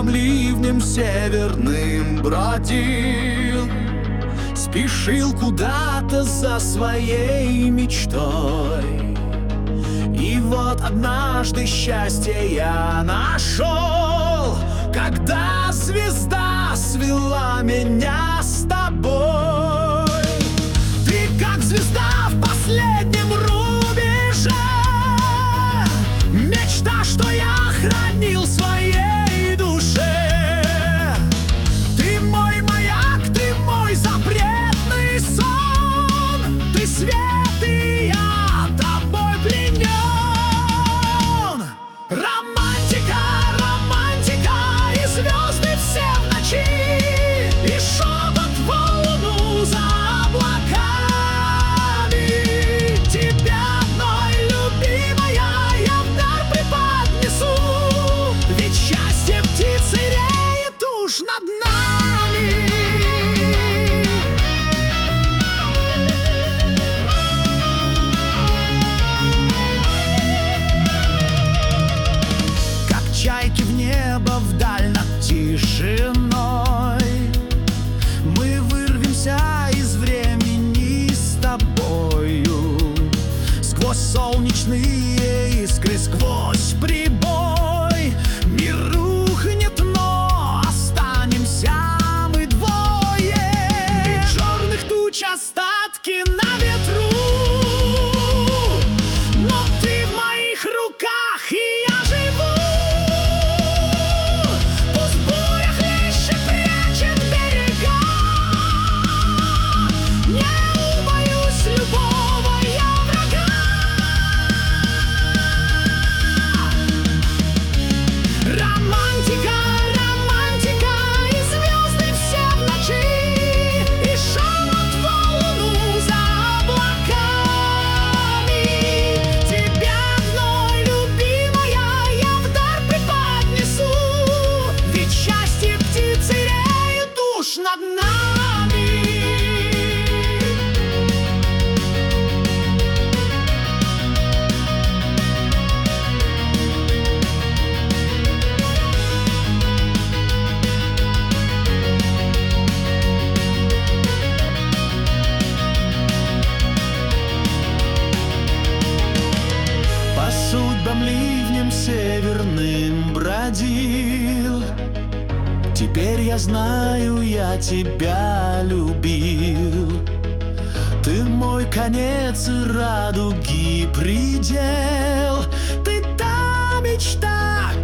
судьбам ливнем северным бродил, спешил куда-то за своей мечтой. И вот однажды счастье я нашел, когда звезда свела меня с тобой. Ты как звезда в последнем рубеже, мечта, что я хранил в своей душе. Ты мой маяк, ты мой запретный сон, ты свет, и я тобой пленен. Романтика, романтика, и звезды все в ночи, и шепот волну за облаками. Тебя одной, любимая, я в дар преподнесу, ведь счастье птицы реет уж над нами. Как чайки в небо вдаль над тишиной, мы вырвемся из времени с тобою. Сквозь солнечные искры, сквозь прибой, мир рухнет, но останемся мы двое. И черных туч остатки на ветру, но ты в моих руках, и я живу. Пусть буря хлещет, прячет берега, не убоюсь любого я врага. Романтика, романтика, и звезды все в ночи, и шепот волну за облаками. Тебя одной, любимая, я в дар преподнесу, ведь счастье птицы реет уж над нами. По судьбам ливнем северным бродил, теперь я знаю, я тебя любил. Ты мой конец и радуги предел, ты та мечта,